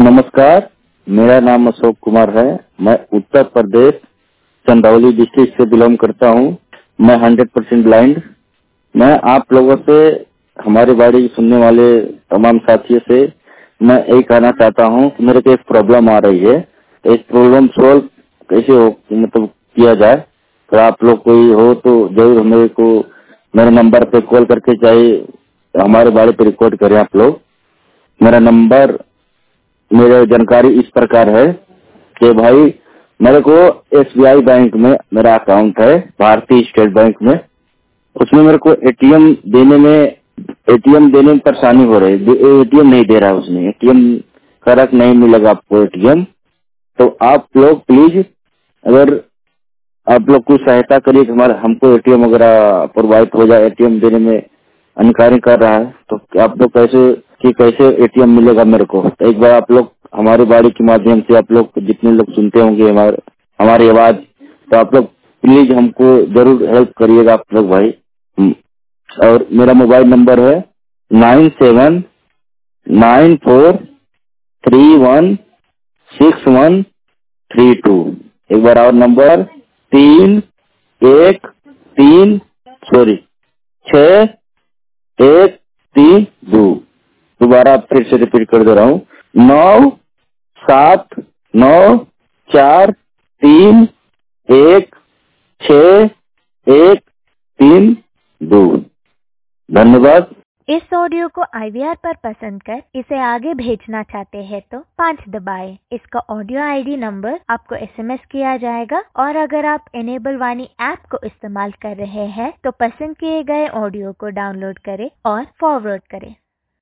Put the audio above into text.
नमस्कार, मेरा नाम अशोक कुमार है। मैं उत्तर प्रदेश चंदौली डिस्ट्रिक्ट से बिलोंग करता हूँ। मैं 100% ब्लाइंड। मैं आप लोगों से, हमारी बाड़ी सुनने वाले तमाम साथियों से मैं यही कहना चाहता हूँ कि मेरे को एक प्रॉब्लम आ रही है। तो इस प्रॉब्लम सोल्व कैसे हो मतलब किया जाए, तो आप लोग कोई हो तो जरूर मेरे को मेरे नंबर पे कॉल करके चाहे हमारे बारे पे रिकॉर्ड करें आप लोग। मेरा नंबर, मेरी जानकारी इस प्रकार है कि भाई मेरे को SBI बैंक में मेरा अकाउंट है, भारतीय स्टेट बैंक में। उसमें मेरे को एटीएम देने में परेशानी हो रही है। एटीएम नहीं दे रहा है, उसमें एटीएम करेक्ट नहीं मिलेगा आपको एटीएम। तो आप लोग प्लीज, अगर आप लोग कुछ सहायता करिए कि हमारे हमको एटीएम वगैरह प्रोवाइड हो जाए। एटीएम देने में अनकारी कर रहा है, तो आप लोग कैसे एटीएम मिलेगा मेरे को। तो एक बार आप लोग हमारी बाड़ी के माध्यम से, आप लोग जितने लोग सुनते होंगे हमारी आवाज, तो आप लोग प्लीज हमको जरूर हेल्प करिएगा आप लोग भाई। और मेरा मोबाइल नंबर है 9794316132। एक बार और नंबर 6 1 3 2। दोबारा फिर से रिपीट कर दे रहा हूँ। 9794316132। धन्यवाद। इस ऑडियो को IVR पर पसंद कर इसे आगे भेजना चाहते हैं तो 5 दबाएं। इसका ऑडियो ID नंबर आपको SMS किया जाएगा। और अगर आप इनेबल वाणी ऐप को इस्तेमाल कर रहे हैं तो पसंद किए गए ऑडियो को डाउनलोड करें और फॉरवर्ड करें।